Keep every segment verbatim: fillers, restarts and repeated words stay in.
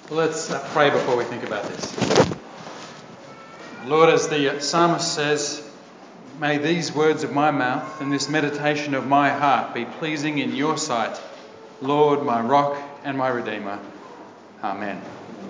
Well, let's uh, pray before we think about this. Lord, as the psalmist says, may these words of my mouth and this meditation of my heart be pleasing in your sight, Lord, my rock and my redeemer. Amen.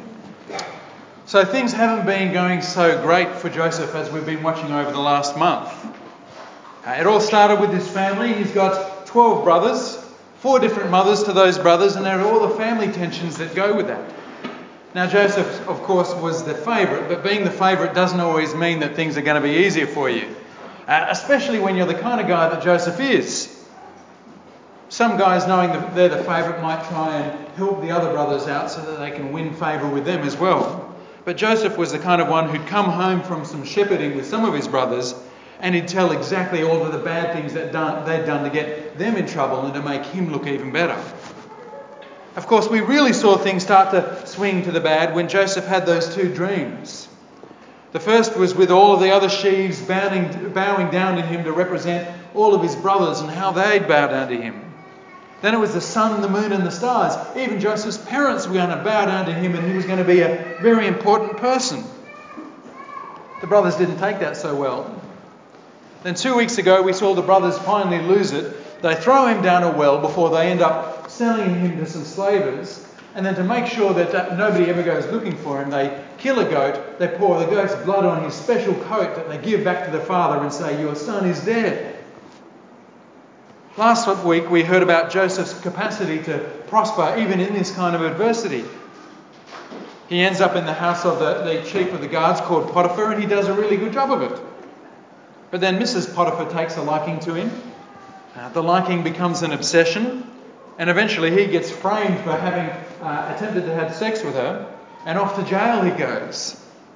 So things haven't been going so great for Joseph as we've been watching over the last month. Uh, it all started with his family. He's got twelve brothers, four different mothers to those brothers, and there are all the family tensions that go with that. Now, Joseph, of course, was the favourite, but being the favourite doesn't always mean that things are going to be easier for you, uh, especially when you're the kind of guy that Joseph is. Some guys, knowing that they're the favourite, might try and help the other brothers out so that they can win favour with them as well. But Joseph was the kind of one who'd come home from some shepherding with some of his brothers, and he'd tell exactly all of the bad things that done, they'd done to get them in trouble and to make him look even better. Of course, we really saw things start to swing to the bad when Joseph had those two dreams. The first was with all of the other sheaves bowing, bowing down to him to represent all of his brothers and how they'd bow down to him. Then it was the sun, the moon and the stars. Even Joseph's parents were going to bow down to him and he was going to be a very important person. The brothers didn't take that so well. Then two weeks ago we saw the brothers finally lose it. They throw him down a well before they end up selling him to some slavers, and then to make sure that uh, nobody ever goes looking for him, they kill a goat, they pour the goat's blood on his special coat that they give back to the father and say, "Your son is dead." Last week we heard about Joseph's capacity to prosper even in this kind of adversity. He ends up in the house of the, the chief of the guards called Potiphar, and he does a really good job of it. But then Missus Potiphar takes a liking to him. Uh, the liking becomes an obsession. And eventually he gets framed for having uh, attempted to have sex with her, and off to jail he goes.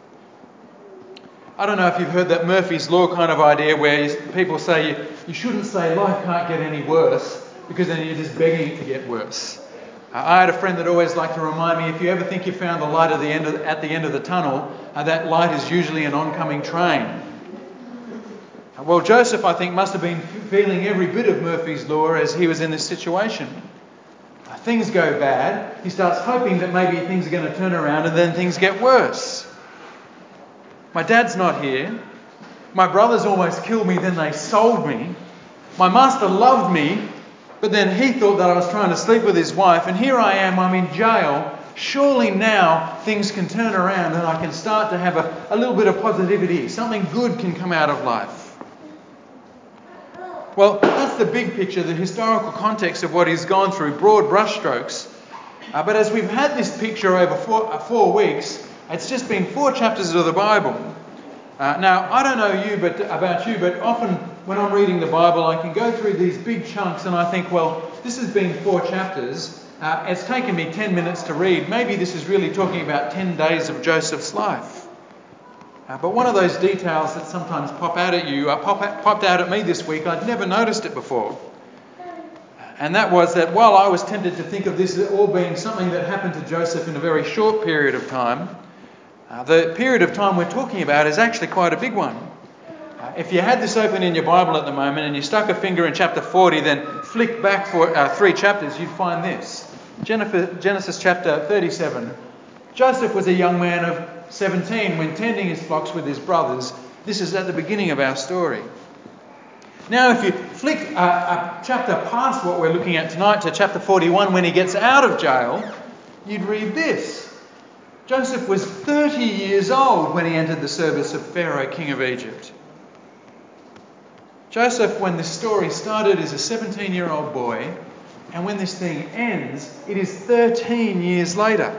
I don't know if you've heard that Murphy's Law kind of idea where people say you, you shouldn't say life can't get any worse because then you're just begging it to get worse. Uh, I had a friend that always liked to remind me, if you ever think you found the light at the end of, at the, end of the tunnel, uh, that light is usually an oncoming train. Well, Joseph, I think, must have been feeling every bit of Murphy's Law as he was in this situation. Things go bad. He starts hoping that maybe things are going to turn around, and then things get worse. My dad's not here. My brothers almost killed me, then they sold me. My master loved me, but then he thought that I was trying to sleep with his wife, and here I am, I'm in jail. Surely now things can turn around and I can start to have a, a little bit of positivity. Something good can come out of life. Well, that's the big picture, the historical context of what he's gone through, broad brushstrokes. Uh, but as we've had this picture over four, uh, four weeks, it's just been four chapters of the Bible. Uh, now, I don't know you, but about you, but often when I'm reading the Bible, I can go through these big chunks and I think, well, this has been four chapters. Uh, it's taken me ten minutes to read. Maybe this is really talking about ten days of Joseph's life. Uh, but one of those details that sometimes pop out at you, uh, pop out, popped out at me this week, I'd never noticed it before. And that was that while I was tempted to think of this as all being something that happened to Joseph in a very short period of time, uh, the period of time we're talking about is actually quite a big one. Uh, if you had this open in your Bible at the moment and you stuck a finger in chapter forty, then flick back for uh, three chapters, you'd find this. Genesis chapter thirty-seven. Joseph was a young man of seventeen when tending his flocks with his brothers. This is at the beginning of our story. Now, if you flick a, a chapter past what we're looking at tonight to chapter forty-one, when he gets out of jail, you'd read this. Joseph was thirty years old when he entered the service of Pharaoh, king of Egypt. Joseph, when this story started, is a seventeen-year-old boy, and when this thing ends, it is thirteen years later.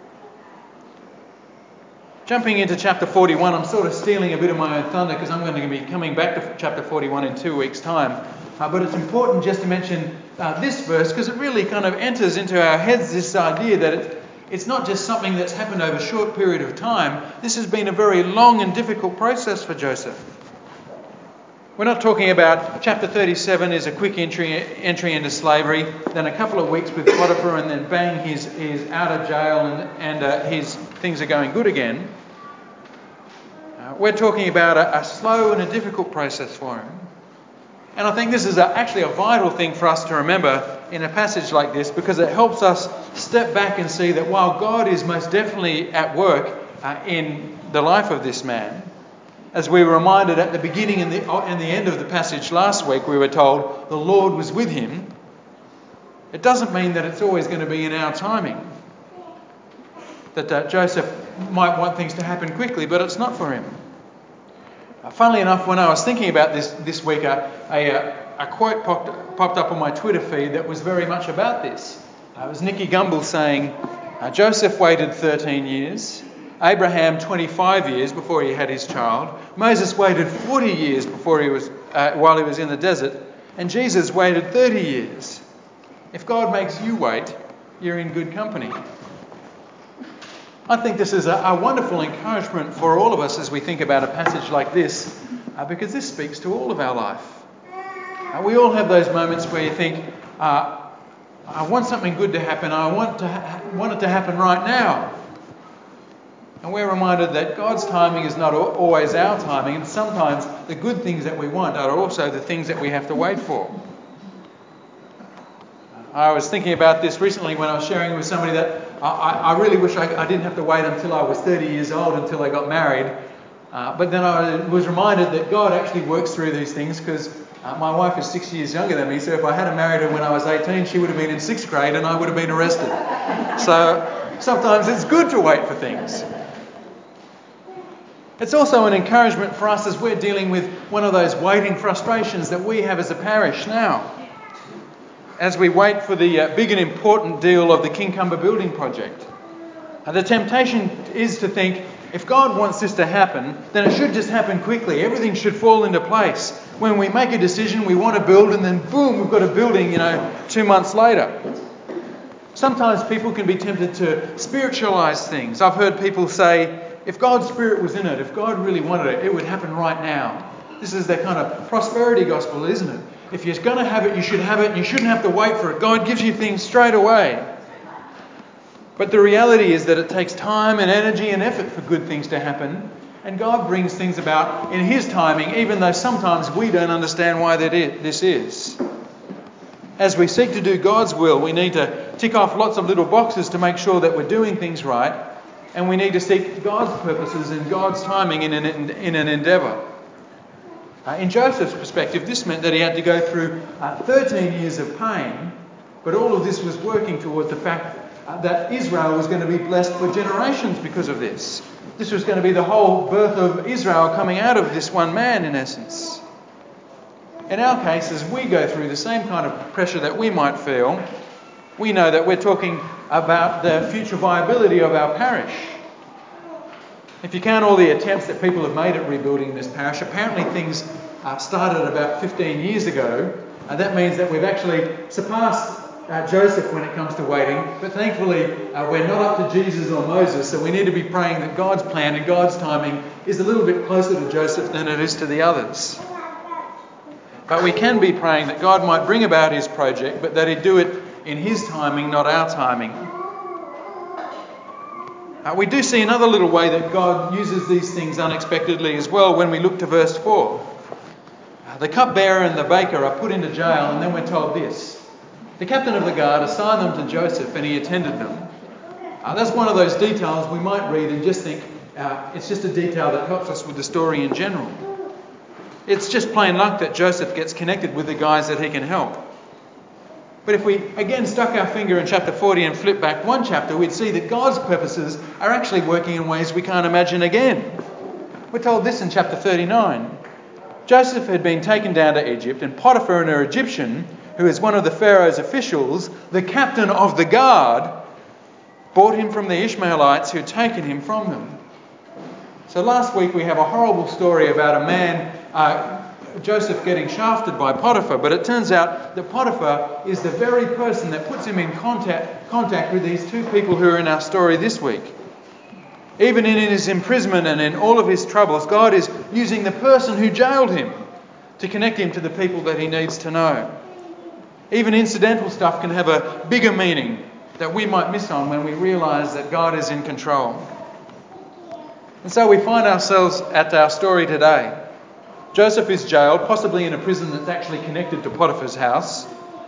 Jumping into chapter forty-one, I'm sort of stealing a bit of my own thunder because I'm going to be coming back to chapter forty-one in two weeks' time. Uh, but it's important just to mention uh, this verse because it really kind of enters into our heads this idea that it, it's not just something that's happened over a short period of time. This has been a very long and difficult process for Joseph. We're not talking about chapter thirty-seven is a quick entry entry into slavery, then a couple of weeks with Potiphar, and then bang, he's, he's out of jail and, and uh, his things are going good again. Uh, we're talking about a, a slow and a difficult process for him. And I think this is a, actually a vital thing for us to remember in a passage like this because it helps us step back and see that while God is most definitely at work uh, in the life of this man, as we were reminded at the beginning and the, and the end of the passage last week, we were told the Lord was with him. It doesn't mean that it's always going to be in our timing. That uh, Joseph might want things to happen quickly, but it's not for him. Uh, funnily enough, when I was thinking about this this week, uh, a, a, a quote popped, popped up on my Twitter feed that was very much about this. Uh, it was Nicky Gumbel saying, uh, Joseph waited thirteen years, Abraham twenty-five years before he had his child, Moses waited forty years before he was uh, while he was in the desert, and Jesus waited thirty years. If God makes you wait, you're in good company. I think this is a, a wonderful encouragement for all of us as we think about a passage like this, uh, because this speaks to all of our life. Uh, we all have those moments where you think, uh, I want something good to happen, I want, to ha- want it to happen right now. And we're reminded that God's timing is not always our timing, and sometimes the good things that we want are also the things that we have to wait for. I was thinking about this recently when I was sharing with somebody that I, I really wish I, I didn't have to wait until I was thirty years old until I got married. Uh, but then I was reminded that God actually works through these things because uh, my wife is six years younger than me. So if I had married her when I was eighteen, she would have been in sixth grade and I would have been arrested. So sometimes it's good to wait for things. It's also an encouragement for us as we're dealing with one of those waiting frustrations that we have as a parish now, as we wait for the uh, big and important deal of the Kincumber building project. Uh, the temptation is to think, if God wants this to happen, then it should just happen quickly. Everything should fall into place. When we make a decision, we want to build, and then boom, we've got a building, you know, two months later. Sometimes people can be tempted to spiritualise things. I've heard people say, if God's Spirit was in it, if God really wanted it, it would happen right now. This is that kind of prosperity gospel, isn't it? If you're going to have it, you should have it, and you shouldn't have to wait for it. God gives you things straight away. But the reality is that it takes time and energy and effort for good things to happen, and God brings things about in His timing, even though sometimes we don't understand why that is, this is. As we seek to do God's will, we need to tick off lots of little boxes to make sure that we're doing things right, and we need to seek God's purposes and God's timing in an, in an endeavour. Uh, in Joseph's perspective, this meant that he had to go through uh, thirteen years of pain, but all of this was working towards the fact uh, that Israel was going to be blessed for generations because of this. This was going to be the whole birth of Israel coming out of this one man, in essence. In our case, as we go through the same kind of pressure that we might feel, we know that we're talking about the future viability of our parish. If you count all the attempts that people have made at rebuilding this parish, apparently things uh, started about fifteen years ago. And that means that we've actually surpassed uh, Joseph when it comes to waiting. But thankfully, uh, we're not up to Jesus or Moses. So we need to be praying that God's plan and God's timing is a little bit closer to Joseph than it is to the others. But we can be praying that God might bring about His project, but that He'd do it in His timing, not our timing. Uh, we do see another little way that God uses these things unexpectedly as well when we look to verse four. Uh, the cupbearer and the baker are put into jail, and then we're told this. The captain of the guard assigned them to Joseph, and he attended them. Uh, that's one of those details we might read and just think uh, it's just a detail that helps us with the story in general. It's just plain luck that Joseph gets connected with the guys that he can help. But if we again stuck our finger in chapter forty and flip back one chapter, we'd see that God's purposes are actually working in ways we can't imagine again. We're told this in chapter thirty-nine. Joseph had been taken down to Egypt, and Potiphar, an Egyptian, who is one of the Pharaoh's officials, the captain of the guard, bought him from the Ishmaelites who had taken him from them. So last week we have a horrible story about a man, uh, Joseph getting shafted by Potiphar, but it turns out that Potiphar is the very person that puts him in contact, contact with these two people who are in our story this week. Even in his imprisonment and in all of his troubles, God is using the person who jailed him to connect him to the people that he needs to know. Even incidental stuff can have a bigger meaning that we might miss on when we realise that God is in control. And so we find ourselves at our story today. Joseph is jailed, possibly in a prison that's actually connected to Potiphar's house.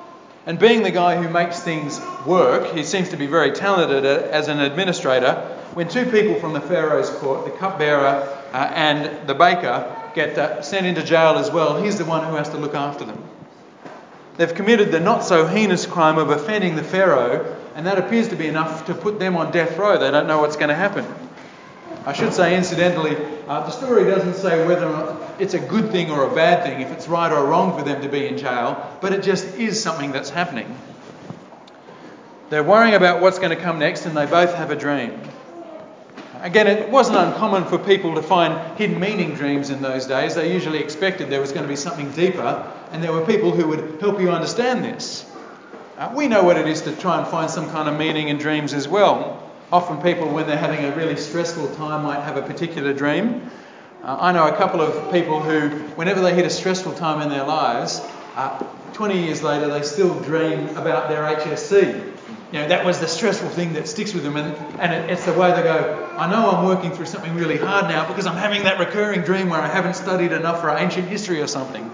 And being the guy who makes things work, he seems to be very talented as an administrator. When two people from the Pharaoh's court, the cupbearer uh, and the baker, get uh, sent into jail as well, he's the one who has to look after them. They've committed the not so heinous crime of offending the Pharaoh, and that appears to be enough to put them on death row. They don't know what's going to happen. I should say, incidentally, uh, the story doesn't say whether or not it's a good thing or a bad thing, if it's right or wrong for them to be in jail, but it just is something that's happening. They're worrying about what's going to come next, and they both have a dream. Again, it wasn't uncommon for people to find hidden meaning dreams in those days. They usually expected there was going to be something deeper, and there were people who would help you understand this. Uh, we know what it is to try and find some kind of meaning in dreams as well. Often people, when they're having a really stressful time, might have a particular dream. Uh, I know a couple of people who, whenever they hit a stressful time in their lives, uh, twenty years later, they still dream about their H S C. You know, that was the stressful thing that sticks with them, and, and it, it's the way they go, I know I'm working through something really hard now because I'm having that recurring dream where I haven't studied enough for ancient history or something.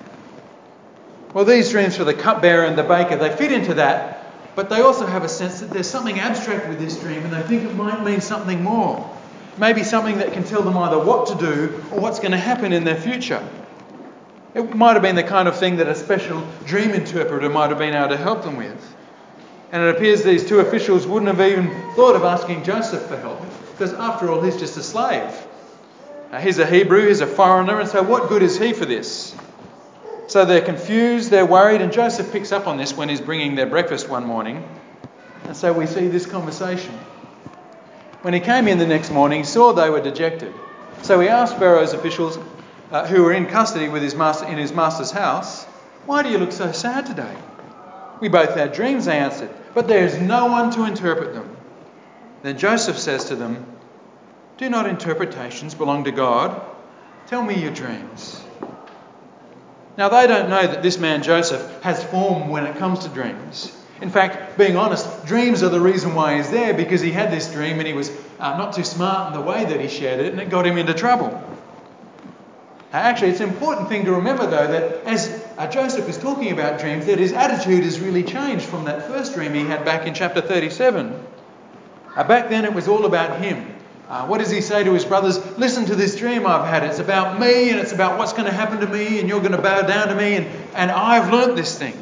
Well, these dreams for the cupbearer and the baker, they fit into that. But they also have a sense that there's something abstract with this dream, and they think it might mean something more. Maybe something that can tell them either what to do or what's going to happen in their future. It might have been the kind of thing that a special dream interpreter might have been able to help them with. And it appears these two officials wouldn't have even thought of asking Joseph for help, because after all, he's just a slave. Uh, he's a Hebrew, he's a foreigner, and so what good is he for this? So they're confused, they're worried, and Joseph picks up on this when he's bringing their breakfast one morning. And so we see this conversation. When he came in the next morning, he saw they were dejected. So he asked Pharaoh's officials, uh, who were in custody with his master in his master's house, "Why do you look so sad today?" "We both had dreams," they answered, "but there is no one to interpret them." Then Joseph says to them, "Do not interpretations belong to God? Tell me your dreams." Now, they don't know that this man Joseph has form when it comes to dreams. In fact, being honest, dreams are the reason why he's there, because he had this dream and he was uh, not too smart in the way that he shared it, and it got him into trouble. Uh, actually, it's an important thing to remember, though, that as uh, Joseph is talking about dreams, that his attitude has really changed from that first dream he had back in chapter thirty-seven. Uh, back then, it was all about him. Uh, what does he say to his brothers? "Listen to this dream I've had. It's about me, and it's about what's going to happen to me, and you're going to bow down to me, and, and I've learnt this thing."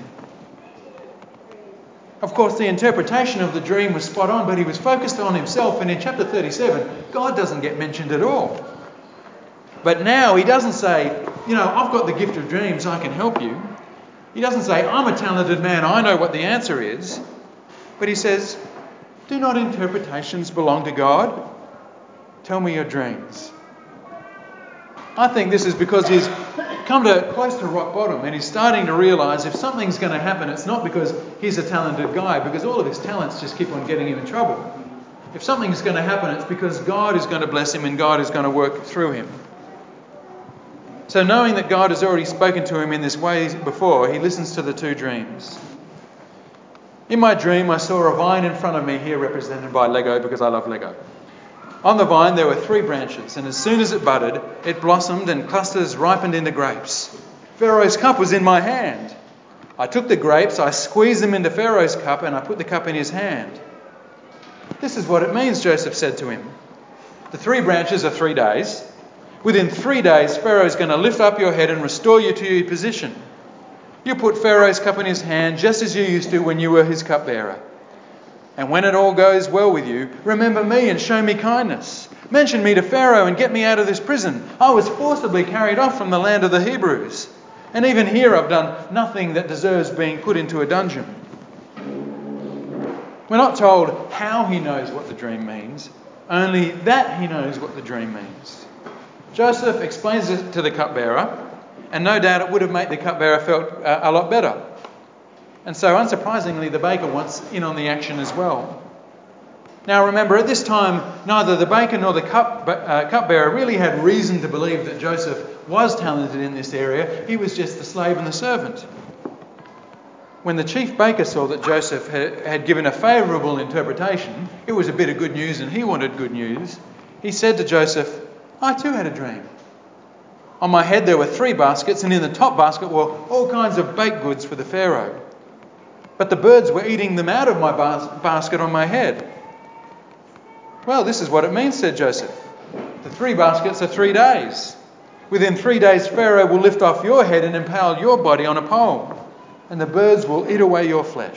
Of course, the interpretation of the dream was spot on, but he was focused on himself, and in chapter thirty-seven, God doesn't get mentioned at all. But now he doesn't say, you know, "I've got the gift of dreams, I can help you." He doesn't say, "I'm a talented man, I know what the answer is." But he says, "Do not interpretations belong to God? Tell me your dreams." I think this is because he's come to close to rock bottom, and he's starting to realise if something's going to happen, it's not because he's a talented guy, because all of his talents just keep on getting him in trouble. If something's going to happen, it's because God is going to bless him and God is going to work through him. So knowing that God has already spoken to him in this way before, he listens to the two dreams. "In my dream, I saw a vine in front of me," here represented by Lego, because I love Lego. "On the vine there were three branches, and as soon as it budded, it blossomed and clusters ripened into grapes. Pharaoh's cup was in my hand. I took the grapes, I squeezed them into Pharaoh's cup, and I put the cup in his hand." "This is what it means," Joseph said to him. "The three branches are three days. Within three days, Pharaoh's going to lift up your head and restore you to your position. You put Pharaoh's cup in his hand just as you used to when you were his cupbearer. And when it all goes well with you, remember me and show me kindness. Mention me to Pharaoh and get me out of this prison. I was forcibly carried off from the land of the Hebrews. And even here I've done nothing that deserves being put into a dungeon." We're not told how he knows what the dream means, only that he knows what the dream means. Joseph explains it to the cupbearer, and no doubt it would have made the cupbearer felt uh, a lot better. And so, unsurprisingly, the baker wants in on the action as well. Now remember, at this time, neither the baker nor the cup, uh, cupbearer really had reason to believe that Joseph was talented in this area. He was just the slave and the servant. When the chief baker saw that Joseph had, had given a favourable interpretation, it was a bit of good news and he wanted good news. He said to Joseph, "I too had a dream. On my head there were three baskets, and in the top basket were all kinds of baked goods for the Pharaoh. but the birds were eating them out of my bas- basket on my head." "Well, this is what it means," said Joseph. "The three baskets are three days. Within three days, Pharaoh will lift off your head and impale your body on a pole, and the birds will eat away your flesh."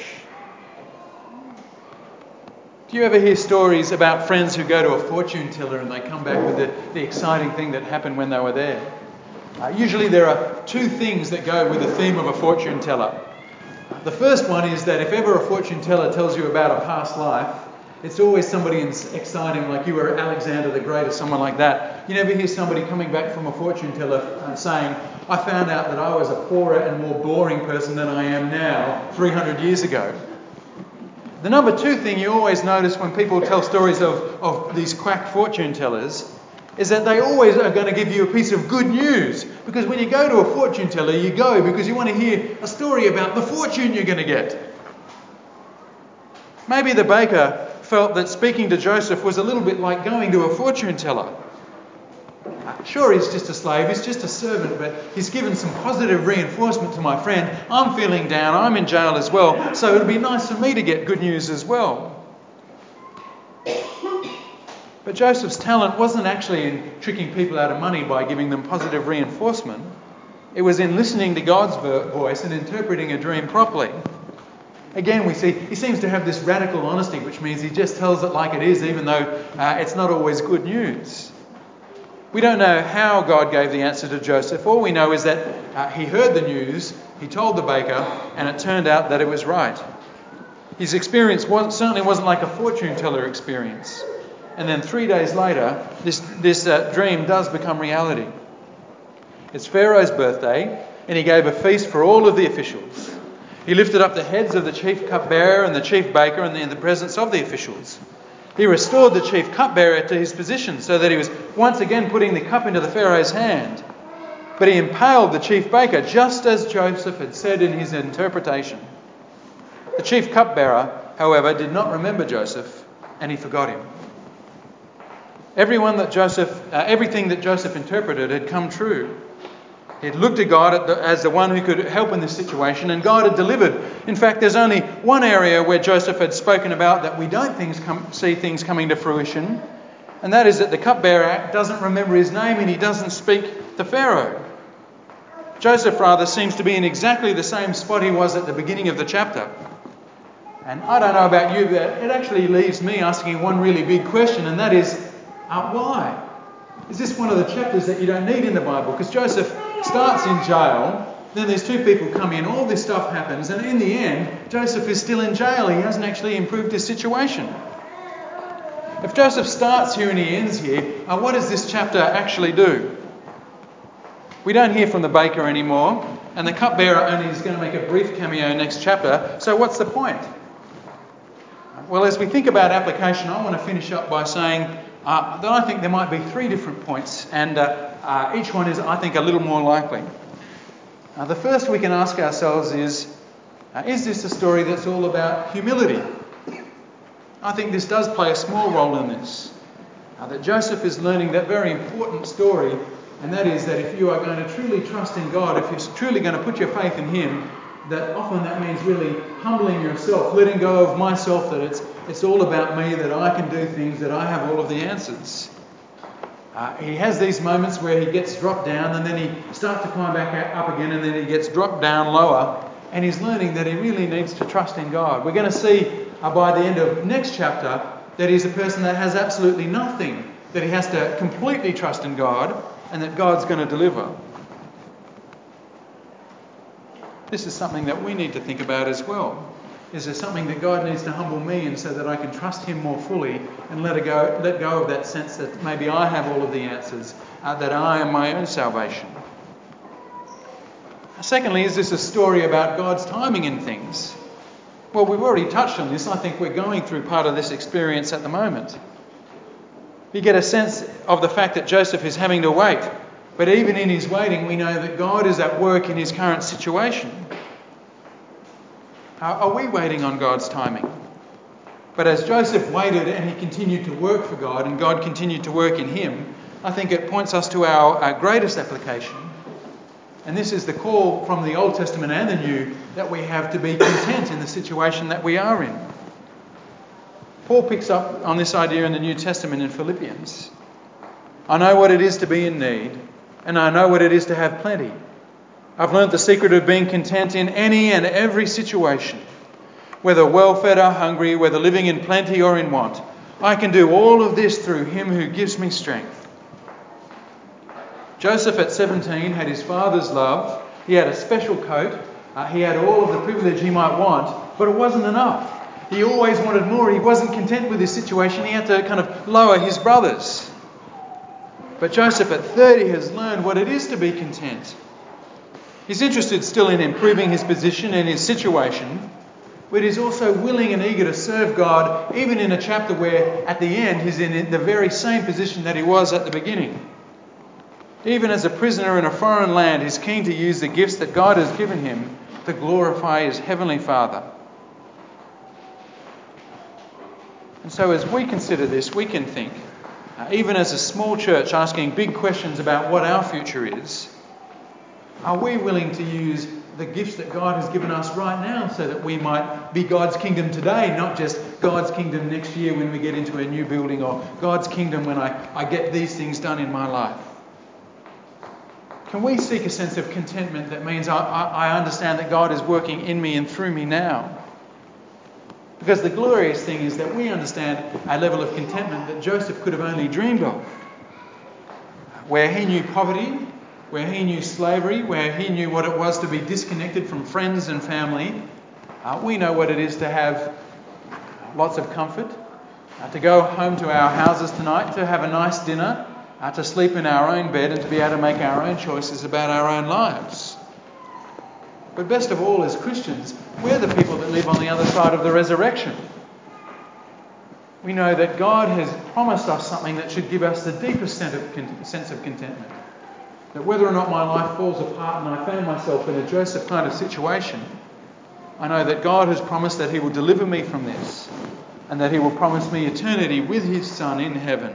Do you ever hear stories about friends who go to a fortune teller and they come back with the, the exciting thing that happened when they were there? Uh, usually there are two things that go with the theme of a fortune teller. The first one is that if ever a fortune teller tells you about a past life, it's always somebody exciting, like you were Alexander the Great or someone like that. You never hear somebody coming back from a fortune teller uh, saying, "I found out that I was a poorer and more boring person than I am now three hundred years ago." The number two thing you always notice when people tell stories of, of these quack fortune tellers is that they always are going to give you a piece of good news. Because when you go to a fortune teller, you go because you want to hear a story about the fortune you're going to get. Maybe the baker felt that speaking to Joseph was a little bit like going to a fortune teller. Sure, he's just a slave, he's just a servant, but he's given some positive reinforcement to my friend. I'm feeling down, I'm in jail as well, so it'd be nice for me to get good news as well. But Joseph's talent wasn't actually in tricking people out of money by giving them positive reinforcement. It was in listening to God's voice and interpreting a dream properly. Again, we see he seems to have this radical honesty, which means he just tells it like it is, even though uh, it's not always good news. We don't know how God gave the answer to Joseph. All we know is that uh, he heard the news, he told the baker, and it turned out that it was right. His experience was, certainly wasn't like a fortune teller experience. And then three days later, this, this uh, dream does become reality. It's Pharaoh's birthday, and he gave a feast for all of the officials. He lifted up the heads of the chief cupbearer and the chief baker in the, in the presence of the officials. He restored the chief cupbearer to his position so that he was once again putting the cup into the Pharaoh's hand. But he impaled the chief baker just as Joseph had said in his interpretation. The chief cupbearer, however, did not remember Joseph, and he forgot him. Everyone that Joseph, uh, everything that Joseph interpreted had come true. He had looked at God at the, as the one who could help in this situation, and God had delivered. In fact, there's only one area where Joseph had spoken about that we don't things come, see things coming to fruition, and that is that the cupbearer doesn't remember his name and he doesn't speak to Pharaoh. Joseph, rather, seems to be in exactly the same spot he was at the beginning of the chapter. And I don't know about you, but it actually leaves me asking one really big question, and that is, uh, why? Is this one of the chapters that you don't need in the Bible? Because Joseph starts in jail, then these two people come in, all this stuff happens, and in the end, Joseph is still in jail. He hasn't actually improved his situation. If Joseph starts here and he ends here, uh, what does this chapter actually do? We don't hear from the baker anymore, and the cupbearer only is going to make a brief cameo next chapter, so what's the point? Well, as we think about application, I want to finish up by saying uh, that I think there might be three different points, and uh, uh, each one is, I think, a little more likely. Uh, the first we can ask ourselves is, uh, is this a story that's all about humility? I think this does play a small role in this. Uh, that Joseph is learning that very important story, and that is that if you are going to truly trust in God, if you're truly going to put your faith in Him, that often that means really humbling yourself, letting go of myself, that it's it's all about me, that I can do things, that I have all of the answers. Uh, he has these moments where he gets dropped down and then he starts to climb back up again, and then he gets dropped down lower, and he's learning that he really needs to trust in God. We're going to see uh, by the end of next chapter that he's a person that has absolutely nothing, that he has to completely trust in God, and that God's going to deliver. This is something that we need to think about as well. Is there something that God needs to humble me in so that I can trust Him more fully and let, it go, let go of that sense that maybe I have all of the answers, uh, that I am my own salvation? Secondly, is this a story about God's timing in things? Well, we've already touched on this. I think we're going through part of this experience at the moment. You get a sense of the fact that Joseph is having to wait. But even in his waiting, we know that God is at work in his current situation. Are we waiting on God's timing? But as Joseph waited and he continued to work for God and God continued to work in him, I think it points us to our, our greatest application. And this is the call from the Old Testament and the New, that we have to be content in the situation that we are in. Paul picks up on this idea in the New Testament in Philippians. I know what it is to be in need, and I know what it is to have plenty. I've learnt the secret of being content in any and every situation, whether well-fed or hungry, whether living in plenty or in want. I can do all of this through him who gives me strength. Joseph at seventeen had his father's love. He had a special coat. Uh, he had all of the privilege he might want, but it wasn't enough. He always wanted more. He wasn't content with his situation. He had to kind of lower his brothers. But Joseph at thirty has learned what it is to be content. He's interested still in improving his position and his situation, but he's also willing and eager to serve God, even in a chapter where at the end he's in the very same position that he was at the beginning. Even as a prisoner in a foreign land, he's keen to use the gifts that God has given him to glorify his heavenly Father. And so as we consider this, we can think, uh, even as a small church asking big questions about what our future is, are we willing to use the gifts that God has given us right now so that we might be God's kingdom today, not just God's kingdom next year when we get into a new building, or God's kingdom when I, I get these things done in my life? Can we seek a sense of contentment that means I, I, I understand that God is working in me and through me now? Because the glorious thing is that we understand a level of contentment that Joseph could have only dreamed of. Where he knew poverty, where he knew slavery, where he knew what it was to be disconnected from friends and family, uh, we know what it is to have lots of comfort, uh, to go home to our houses tonight, to have a nice dinner, uh, to sleep in our own bed and to be able to make our own choices about our own lives. But best of all, as Christians, we're the people that live on the other side of the resurrection. We know that God has promised us something that should give us the deepest sense of contentment. That whether or not my life falls apart and I find myself in a Joseph kind of situation, I know that God has promised that he will deliver me from this and that he will promise me eternity with his Son in heaven.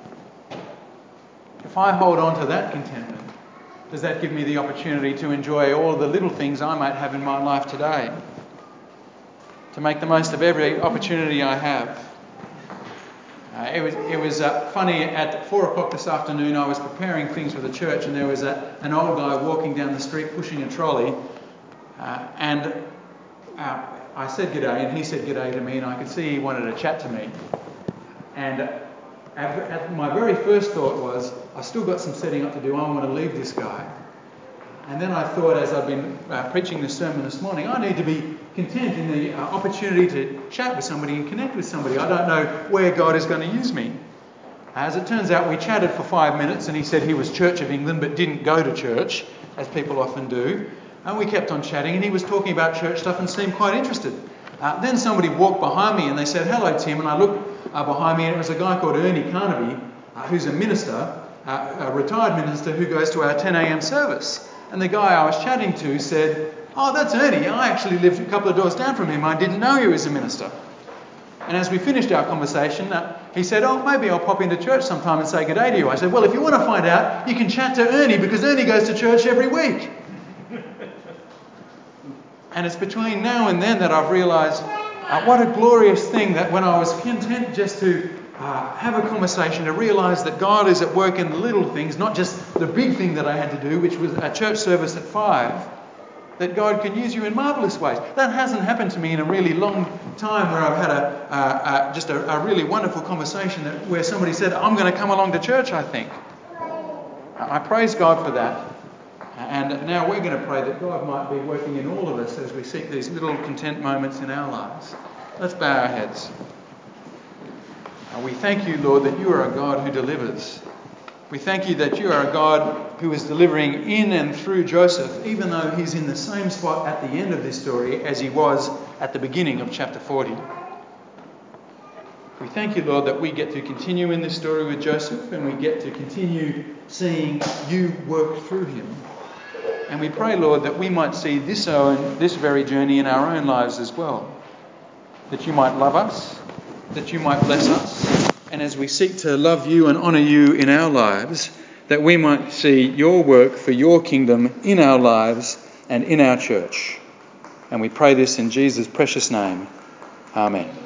If I hold on to that contentment, does that give me the opportunity to enjoy all the little things I might have in my life today? To make the most of every opportunity I have? Uh, it was it was uh, funny, at four o'clock this afternoon I was preparing things for the church, and there was a, an old guy walking down the street pushing a trolley, uh, and uh, I said g'day and he said g'day to me, and I could see he wanted to chat to me. And uh, at, at my very first thought was, I've still got some setting up to do, I want to leave this guy. And then I thought, as I've been uh, preaching this sermon this morning, I need to be content in the uh, opportunity to chat with somebody and connect with somebody. I don't know where God is going to use me. As it turns out, we chatted for five minutes and he said he was Church of England but didn't go to church, as people often do. And we kept on chatting and he was talking about church stuff and seemed quite interested. Uh, then somebody walked behind me and they said, hello Tim, and I looked uh, behind me and it was a guy called Ernie Carnaby, uh, who's a minister, uh, a retired minister who goes to our ten a.m. service. And the guy I was chatting to said, oh, that's Ernie. I actually lived a couple of doors down from him. I didn't know he was a minister. And as we finished our conversation, uh, he said, oh, maybe I'll pop into church sometime and say good day to you. I said, well, if you want to find out, you can chat to Ernie because Ernie goes to church every week. And it's between now and then that I've realised uh, what a glorious thing that when I was content just to Uh, have a conversation, to realise that God is at work in the little things, not just the big thing that I had to do, which was a church service at five, that God can use you in marvellous ways. That hasn't happened to me in a really long time, where I've had a uh, uh, just a, a really wonderful conversation that, where somebody said, I'm going to come along to church, I think. I praise God for that. And now we're going to pray that God might be working in all of us as we seek these little content moments in our lives. Let's bow our heads. We thank you, Lord, that you are a God who delivers. We thank you that you are a God who is delivering in and through Joseph, even though he's in the same spot at the end of this story as he was at the beginning of chapter forty. We thank you, Lord, that we get to continue in this story with Joseph and we get to continue seeing you work through him. And we pray, Lord, that we might see this own, this very journey in our own lives as well. That you might love us, that you might bless us, and as we seek to love you and honour you in our lives, that we might see your work for your kingdom in our lives and in our church. And we pray this in Jesus' precious name. Amen.